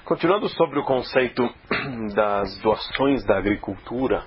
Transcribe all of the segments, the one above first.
Continuando sobre o conceito das doações da agricultura,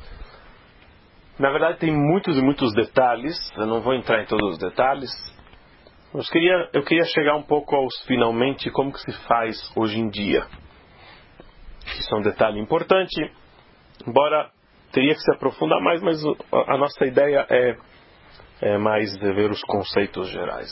na verdade tem muitos e muitos detalhes, eu não vou entrar em todos os detalhes, mas eu queria chegar um pouco aos finalmente como que se faz hoje em dia. Isso é um detalhe importante, embora teria que se aprofundar mais, mas a nossa ideia é mais ver os conceitos gerais.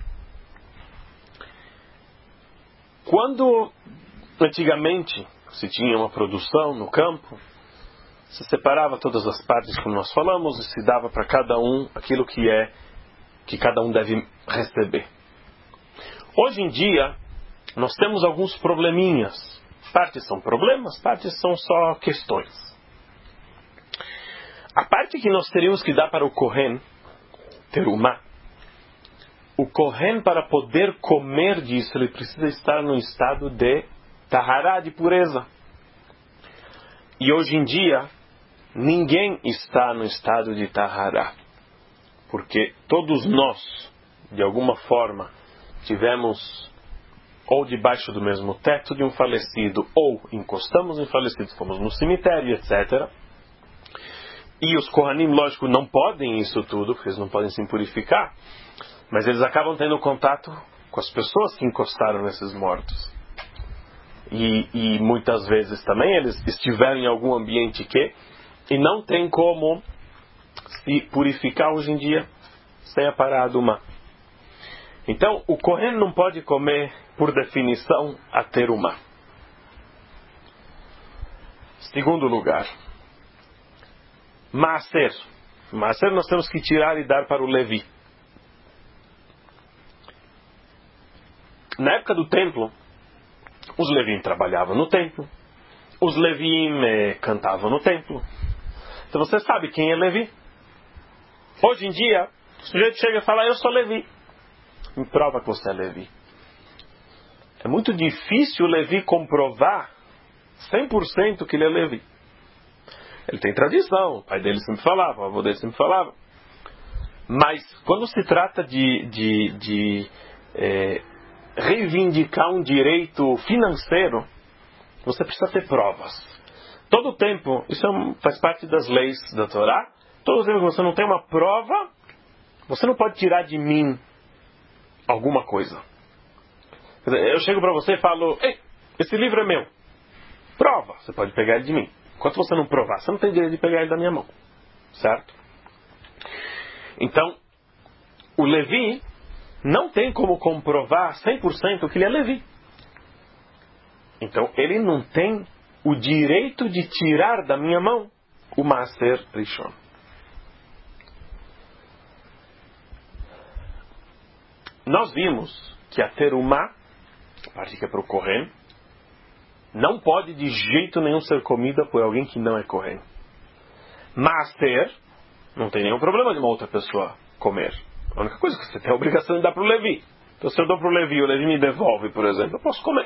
Quando antigamente se tinha uma produção no campo, se separava todas as partes, como nós falamos, e se dava para cada um aquilo que cada um deve receber. Hoje em dia, nós temos alguns probleminhas. Partes são problemas, partes são só questões. A parte que nós teríamos que dar para o Kohen, Terumá, o Kohen, para poder comer disso, ele precisa estar no estado de Tahará, de pureza. E hoje em dia, ninguém está no estado de Tahará. Porque todos nós, de alguma forma, tivemos ou debaixo do mesmo teto de um falecido, ou encostamos em falecidos, fomos no cemitério, etc. E os Kohanim, lógico, não podem isso tudo, porque eles não podem se purificar, mas eles acabam tendo contato com as pessoas que encostaram nesses mortos. E muitas vezes também eles estiveram em algum ambiente e não tem como se purificar hoje em dia sem a parada humana. Então, o Kohen não pode comer, por definição, a terumá. Segundo lugar, Maaser. Maaser nós temos que tirar e dar para o Levi. Na época do templo, os Levim trabalhavam no templo, os Levim cantavam no templo. Então você sabe quem é Levi. Hoje em dia, o sujeito chega e fala, eu sou Levi. Me prova que você é Levi. É muito difícil o Levi comprovar 100% que ele é Levi. Ele tem tradição, o pai dele sempre falava, o avô dele sempre falava. Mas quando se trata de reivindicar um direito financeiro, você precisa ter provas. Todo o tempo, isso faz parte das leis da Torá, todo o tempo que você não tem uma prova, você não pode tirar de mim alguma coisa. Quer dizer, eu chego para você e falo, ei, esse livro é meu. Prova, você pode pegar ele de mim. Enquanto você não provar, você não tem direito de pegar ele da minha mão. Certo? Então, o Levi não tem como comprovar 100% que ele é Levi. Então, ele não tem o direito de tirar da minha mão o Maaser Rishon. Nós vimos que a terumá, a parte que é para o Kohen, não pode de jeito nenhum ser comida por alguém que não é Kohen. Maaser, não tem nenhum problema de uma outra pessoa comer. A única coisa é que você tem a obrigação de dar para o Levi. Então se eu dou para o Levi me devolve, por exemplo, eu posso comer.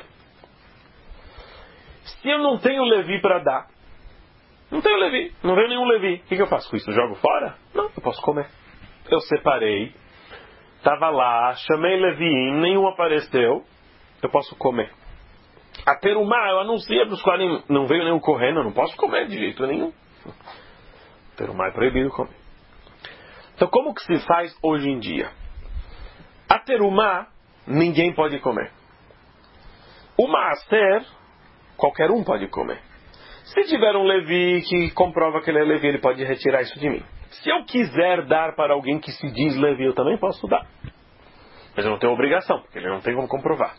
Se eu não tenho Levi para dar, não tenho Levi, não veio nenhum Levi, o que eu faço com isso? Eu jogo fora? Não, eu posso comer. Eu separei, estava lá, chamei Levi, nenhum apareceu, eu posso comer. A terumá, eu anunciei para os Kohanim, não veio nenhum Kohen, eu não posso comer de jeito nenhum. Terumá é proibido comer. Então como que se faz hoje em dia? A terumá, ninguém pode comer. O maaser, qualquer um pode comer. Se tiver um Levi que comprova que ele é Levi, ele pode retirar isso de mim. Se eu quiser dar para alguém que se diz Levi, eu também posso dar. Mas eu não tenho obrigação, porque ele não tem como comprovar.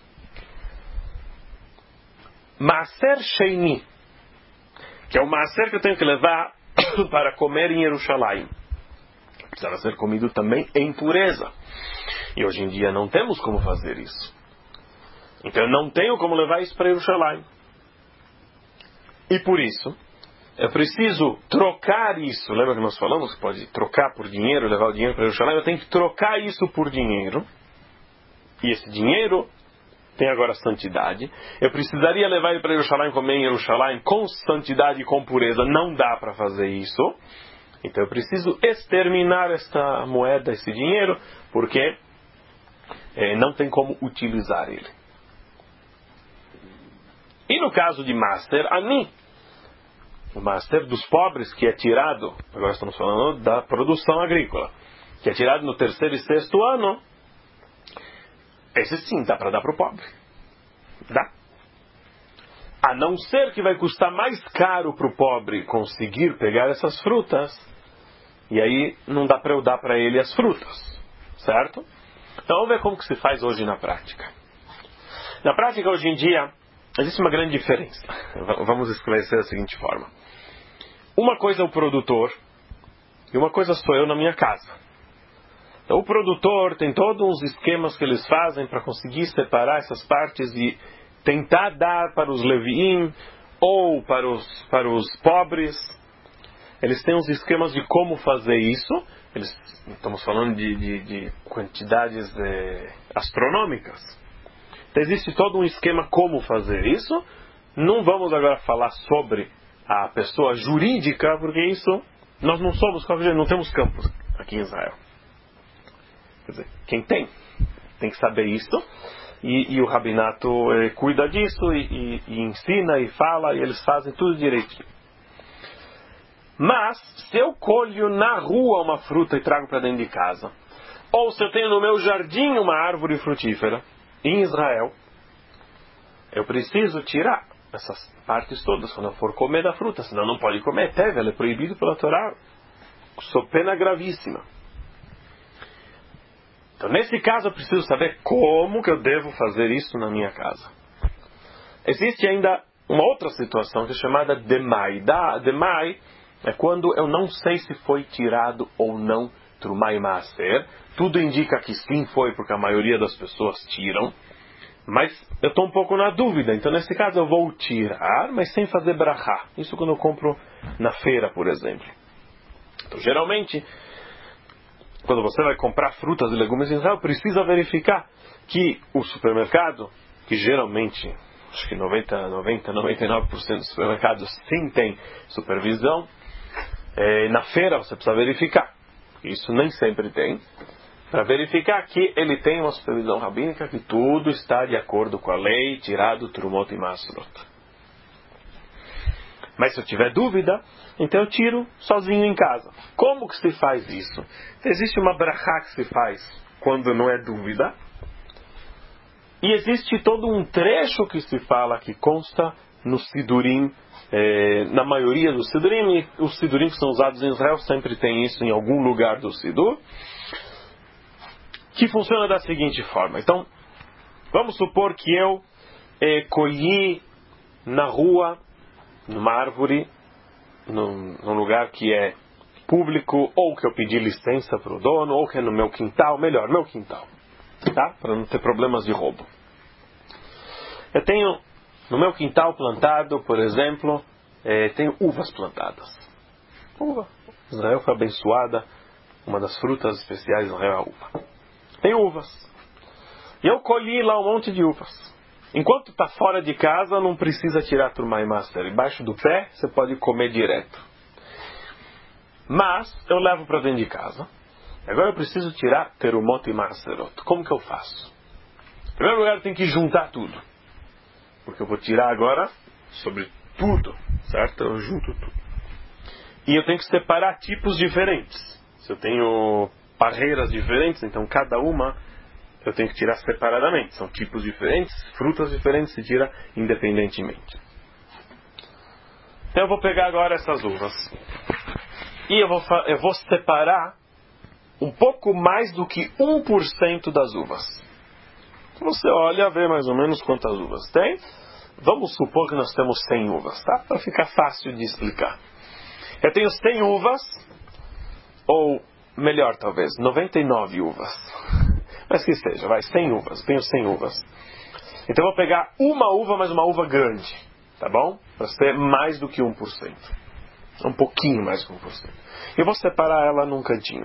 Maaser Sheini, que é o maaser que eu tenho que levar para comer em Jerusalém. Precisava ser comido também em pureza. E hoje em dia não temos como fazer isso. Então eu não tenho como levar isso para Jerusalém. E por isso, eu preciso trocar isso. Lembra que nós falamos que pode trocar por dinheiro, levar o dinheiro para Jerusalém? Eu tenho que trocar isso por dinheiro. E esse dinheiro tem agora santidade. Eu precisaria levar ele para Jerusalém, comer em Jerusalém com santidade e com pureza. Não dá para fazer isso. Então eu preciso exterminar esta moeda, esse dinheiro, porque não tem como utilizar ele. E no caso de Maser Ani, o Maser dos pobres, que é tirado, agora estamos falando da produção agrícola, que é tirado no 3º e 6º ano, esse sim dá para dar para o pobre. Dá. A não ser que vai custar mais caro para o pobre conseguir pegar essas frutas, e aí não dá para eu dar para ele as frutas. Certo? Então vamos ver como que se faz hoje na prática. Na prática, hoje em dia, existe uma grande diferença. Vamos esclarecer da seguinte forma. Uma coisa é o produtor, e uma coisa sou eu na minha casa. Então o produtor tem todos uns esquemas que eles fazem para conseguir separar essas partes e tentar dar para os leviim ou para os pobres. Eles têm uns esquemas de como fazer isso. Estamos falando de quantidades astronômicas. Então existe todo um esquema como fazer isso. Não vamos agora falar sobre a pessoa jurídica, porque isso nós não somos, não temos campos aqui em Israel. Quer dizer, quem tem que saber isso. E o rabinato cuida disso e ensina e fala, e eles fazem tudo direitinho. Mas, se eu colho na rua uma fruta e trago para dentro de casa, ou se eu tenho no meu jardim uma árvore frutífera, em Israel, eu preciso tirar essas partes todas quando eu for comer da fruta, senão não pode comer. Tevel é proibido pela Torá, sob pena gravíssima. Então, nesse caso, eu preciso saber como que eu devo fazer isso na minha casa. Existe ainda uma outra situação que é chamada demai. Demai é quando eu não sei se foi tirado ou não Trumá e Maaser. Tudo indica que sim foi, porque a maioria das pessoas tiram. Mas eu estou um pouco na dúvida. Então, nesse caso, eu vou tirar, mas sem fazer brachá. Isso quando eu compro na feira, por exemplo. Então, geralmente, quando você vai comprar frutas e legumes em Israel, precisa verificar que o supermercado, que geralmente, acho que 99% dos supermercados sim tem supervisão, na feira você precisa verificar. Isso nem sempre tem. Para verificar que ele tem uma supervisão rabínica, que tudo está de acordo com a lei, tirado Trumot e Masrot. Mas se eu tiver dúvida, então eu tiro sozinho em casa. Como que se faz isso? Existe uma brachá que se faz quando não é dúvida. E existe todo um trecho que se fala, que consta no Sidurim, na maioria dos Sidurim. E os Sidurim que são usados em Israel sempre tem isso em algum lugar do Sidur. Que funciona da seguinte forma. Então, vamos supor que eu colhi na rua, numa árvore, num lugar que é público, ou que eu pedi licença para o dono, ou que é no meu quintal, melhor, meu quintal, tá? Para não ter problemas de roubo. Eu tenho no meu quintal plantado, por exemplo, tenho uvas plantadas. Uva. Israel foi abençoada, uma das frutas especiais de Israel é a uva. Tem uvas. E eu colhi lá um monte de uvas. Enquanto está fora de casa, não precisa tirar Trumá e Maaser. Embaixo do pé, você pode comer direto. Mas, eu levo para dentro de casa. Agora eu preciso tirar Terumot e Maaserot. Como que eu faço? Em primeiro lugar, eu tenho que juntar tudo. Porque eu vou tirar agora sobre tudo. Certo? Eu junto tudo. E eu tenho que separar tipos diferentes. Se eu tenho parreiras diferentes, então cada uma eu tenho que tirar separadamente. São tipos diferentes, frutas diferentes, se tira independentemente. Então eu vou pegar agora essas uvas. E eu vou separar um pouco mais do que 1% das uvas. Você olha, vê mais ou menos quantas uvas tem. Vamos supor que nós temos 100 uvas, tá? Para ficar fácil de explicar. Eu tenho 100 uvas, ou melhor talvez, 99 uvas. Mas que seja, vai, 100 uvas. Eu tenho 100 uvas. Então eu vou pegar uma uva, mas uma uva grande. Tá bom? Para ser mais do que 1%. Um pouquinho mais que 1%. E eu vou separar ela num cantinho.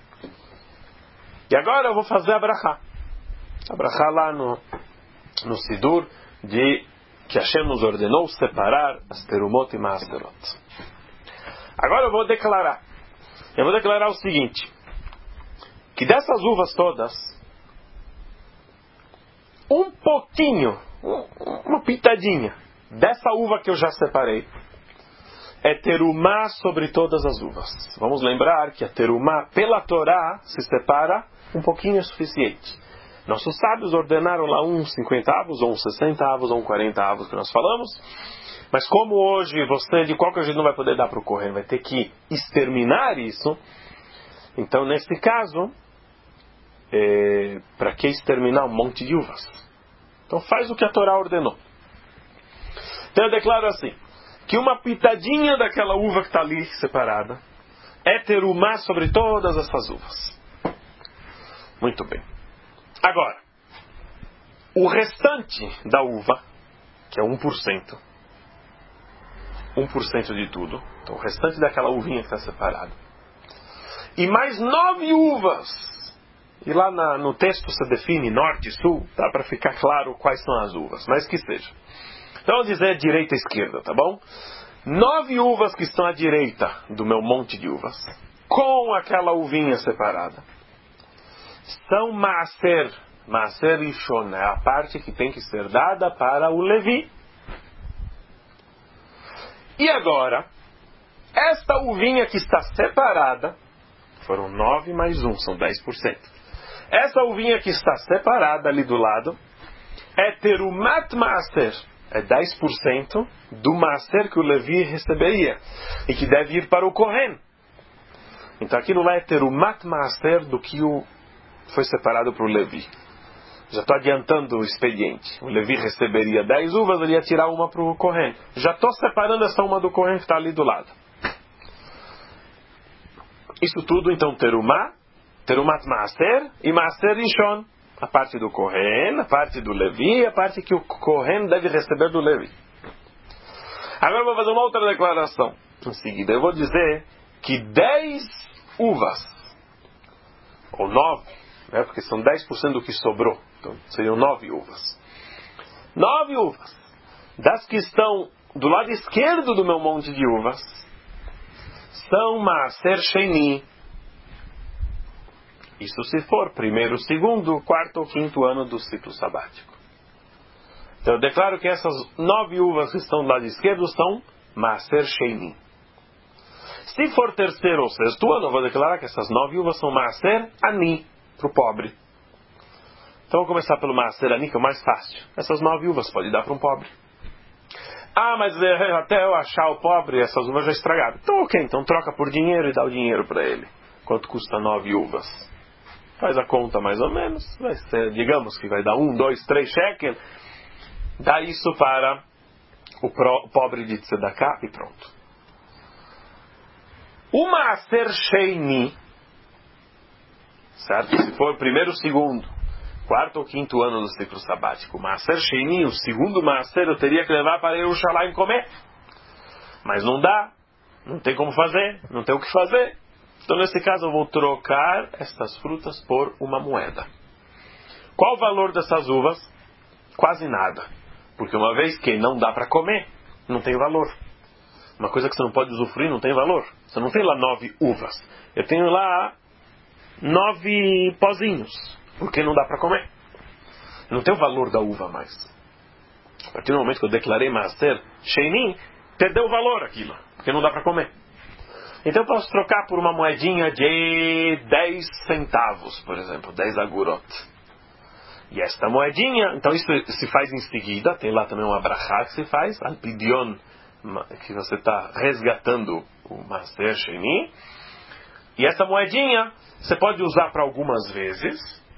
E agora eu vou fazer a brachá. A brachá lá no Sidur, que Hashem nos ordenou separar as terumot e maaserot. Agora eu vou declarar. Eu vou declarar o seguinte. Que dessas uvas todas, um pouquinho, uma pitadinha, dessa uva que eu já separei, é terumá sobre todas as uvas. Vamos lembrar que a terumá, pela Torá, se separa um pouquinho é suficiente. Nossos sábios ordenaram lá uns 50 avos, ou uns 60 avos, ou uns 40 avos que nós falamos. Mas como hoje você de qualquer jeito não vai poder dar para o Kohen, vai ter que exterminar isso. Então nesse caso, para que exterminar um monte de uvas? Então faz o que a Torá ordenou. Então eu declaro assim, que uma pitadinha daquela uva que está ali separada é terumá sobre todas essas uvas. Muito bem. Agora, o restante da uva, que é 1%, 1% de tudo, então o restante daquela uvinha que está separada, e mais 9 uvas, e lá no texto se define norte e sul, dá para ficar claro quais são as uvas, mas que seja. Então vamos dizer direita e esquerda, tá bom? 9 uvas que estão à direita do meu monte de uvas, com aquela uvinha separada, são maaser. Maaser Rishon é a parte que tem que ser dada para o Levi. E agora, esta uvinha que está separada, foram 9 mais 1, são 10%. Essa uvinha que está separada ali do lado, é terumat maaser. É 10% do maaser que o Levi receberia. E que deve ir para o Kohen. Então aqui não é terumat maaser do que foi separado para o Levi. Já estou adiantando o expediente. O Levi receberia 10 uvas, ele ia tirar uma para o Kohen. Já estou separando essa uma do Kohen que está ali do lado. Isso tudo, então, terumat maaser e maaser rishon. A parte do Kohen, a parte do Levi, a parte que o Kohen deve receber do Levi. Agora eu vou fazer uma outra declaração. Em seguida, eu vou dizer que 10 uvas, ou 9, né, porque são 10% do que sobrou, então seriam 9 uvas. 9 uvas, das que estão do lado esquerdo do meu monte de uvas, são maaser sheni. Isso se for primeiro, segundo, quarto ou quinto ano do ciclo sabático. Então eu declaro que essas 9 uvas que estão do lado esquerdo são maaser sheni. Se for terceiro ou sexto ano, eu vou declarar que essas 9 uvas são maaser ani, para o pobre. Então vamos começar pelo maaser ani, que é o mais fácil. Essas 9 uvas pode dar para um pobre. Ah, mas até eu achar o pobre, essas uvas já estragaram. Então ok, então troca por dinheiro e dá o dinheiro para ele. Quanto custa 9 uvas? Faz a conta mais ou menos. Vai ser, digamos que vai dar 1, 2, 3 shekel. Dá isso para o pobre de tzedakah e pronto. O maaser sheini, certo? Se for primeiro, segundo, quarto ou quinto ano do ciclo sabático, o maaser sheini, o segundo maaser, eu teria que levar para Yerushalayim comer. Mas não dá, não tem como fazer, não tem o que fazer. Então, nesse caso, eu vou trocar estas frutas por uma moeda. Qual o valor dessas uvas? Quase nada. Porque uma vez que não dá para comer, não tem valor. Uma coisa que você não pode usufruir não tem valor. Você não tem lá 9 uvas. Eu tenho lá 9 pozinhos. Porque não dá para comer. Não tem o valor da uva mais. A partir do momento que eu declarei maaser sheini, perdeu o valor aquilo. Porque não dá para comer. Então eu posso trocar por uma moedinha de 10 centavos, por exemplo, 10 agurot. E esta moedinha, então isso se faz em seguida, tem lá também uma brachá que se faz, alpidion, que você está resgatando o maaser sheni. E essa moedinha você pode usar para algumas vezes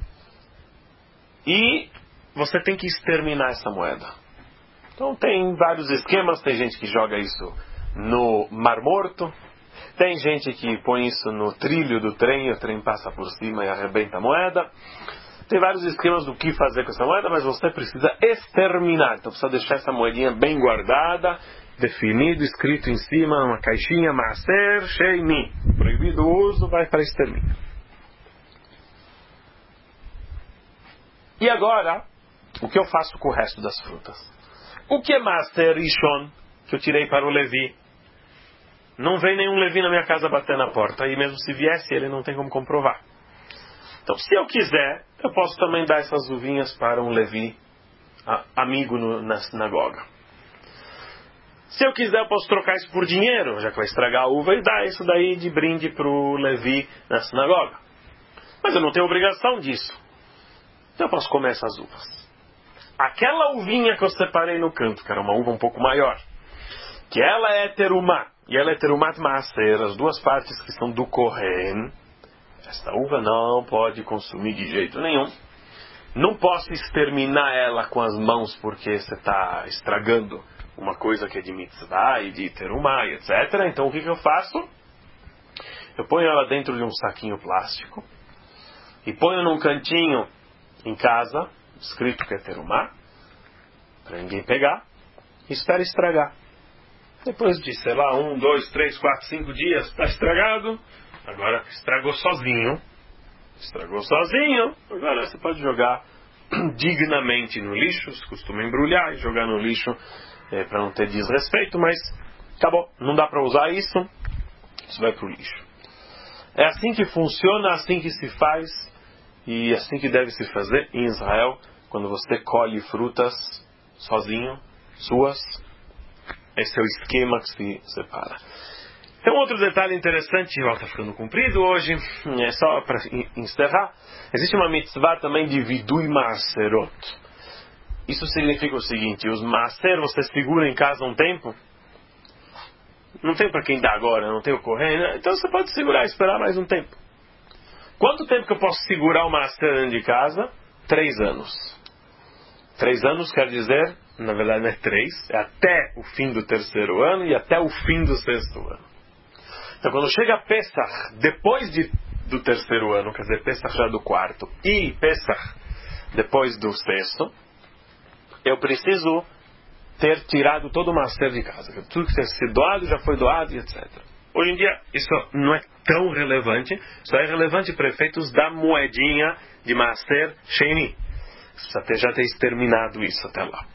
e você tem que exterminar essa moeda. Então tem vários esquemas, tem gente que joga isso no Mar Morto, tem gente que põe isso no trilho do trem, o trem passa por cima e arrebenta a moeda. Tem vários esquemas do que fazer com essa moeda, mas você precisa exterminar. Então precisa deixar essa moedinha bem guardada, definido, escrito em cima, uma caixinha, maaser sheini. Proibido o uso, vai para extermínio. E agora, o que eu faço com o resto das frutas? O que é maaser rishon, que eu tirei para o Levi? Não vem nenhum Levi na minha casa bater na porta. E mesmo se viesse, ele não tem como comprovar. Então, se eu quiser, eu posso também dar essas uvinhas para um Levi amigo na sinagoga. Se eu quiser, eu posso trocar isso por dinheiro, já que vai estragar a uva, e dar isso daí de brinde para o Levi na sinagoga. Mas eu não tenho obrigação disso. Então eu posso comer essas uvas. Aquela uvinha que eu separei no canto, que era uma uva um pouco maior, que ela é terumá, e ela é terumat maaser, as duas partes que são do Kohen, esta uva não pode consumir de jeito nenhum. Não posso exterminar ela com as mãos porque você está estragando uma coisa que é de mitzvah e de terumá, etc. Então o que eu faço? Eu ponho ela dentro de um saquinho plástico e ponho num cantinho em casa, escrito que é terumá, para ninguém pegar, e espero estragar. Depois de, sei lá, 1, 2, 3, 4, 5 dias, está estragado. Agora estragou sozinho. Agora você pode jogar dignamente no lixo. Se costuma embrulhar e jogar no lixo para não ter desrespeito, mas acabou. Não dá para usar isso. Isso vai para o lixo. É assim que funciona, assim que se faz e assim que deve se fazer em Israel quando você colhe frutas sozinho, suas. Esse é o esquema que se separa. Tem um outro detalhe interessante, está ficando comprido hoje, é só para encerrar. Existe uma mitzvah também de vidui maaserot. Isso significa o seguinte: os maaser você segura em casa um tempo. Não tem para quem dá agora, não tem o correndo, né? Então você pode segurar e esperar mais um tempo. Quanto tempo que eu posso segurar o maaser dentro de casa? 3 anos. 3 anos quer dizer, na verdade não é 3, é até o fim do 3º ano e até o fim do 6º ano. Então quando chega Pesach, depois do 3º ano, quer dizer, Pesach já do 4º, e Pesach depois do 6º, eu preciso ter tirado todo o maaser de casa. Tudo que tem sido doado, já foi doado e etc. Hoje em dia, isso não é tão relevante, só é relevante para efeitos da moedinha de maaser sheini. Precisa já ter exterminado isso até lá.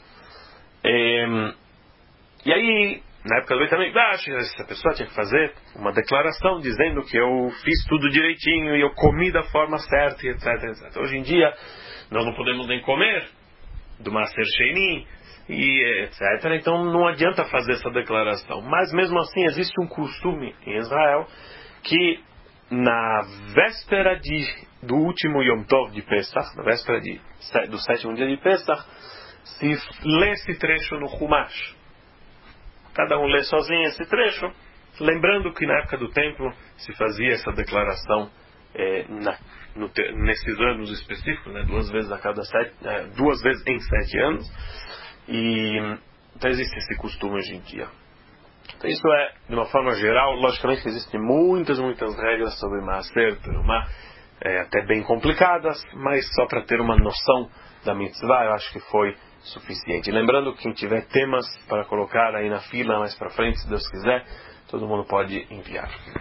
E aí, na época do Beit HaMikdash, essa pessoa tinha que fazer uma declaração dizendo que eu fiz tudo direitinho e eu comi da forma certa, e etc, etc. Hoje em dia, nós não podemos nem comer do Maaser Sheini, e etc. Então não adianta fazer essa declaração. Mas mesmo assim, existe um costume em Israel que na véspera do último Yom Tov de Pesach, na véspera do 7º dia de Pesach, se lê esse trecho no Chumash. Cada um lê sozinho esse trecho, lembrando que na época do templo se fazia essa declaração nesses anos específicos, né, 2 vezes em 7 anos, e então existe esse costume hoje em dia. Então, isso é, de uma forma geral, logicamente existem muitas regras sobre Maaser, Terumá, até bem complicadas, mas só para ter uma noção da mitzvah, eu acho que foi suficiente. Lembrando que quem tiver temas para colocar aí na fila mais para frente, se Deus quiser, todo mundo pode enviar.